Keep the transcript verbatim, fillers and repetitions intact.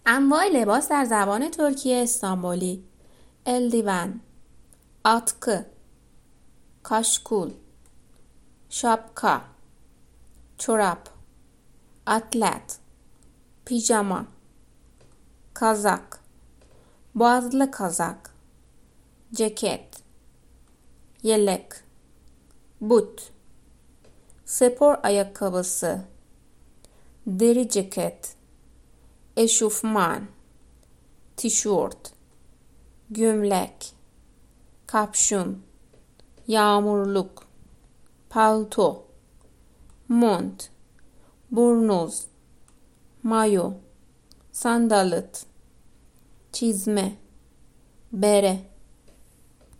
انواع لباس در زبان ترکیه استانبولی: eldiven، atkı، kaşkul، şapka، çorap، atlet، pijama، kazak، boğazlı kazak، ceket، yelek، but, spor ayakkabısı, deri ceket, eşofman, tişört, gömlek, kapşon, yağmurluk, palto, mont, burnuz, mayo, sandalet, çizme, bere,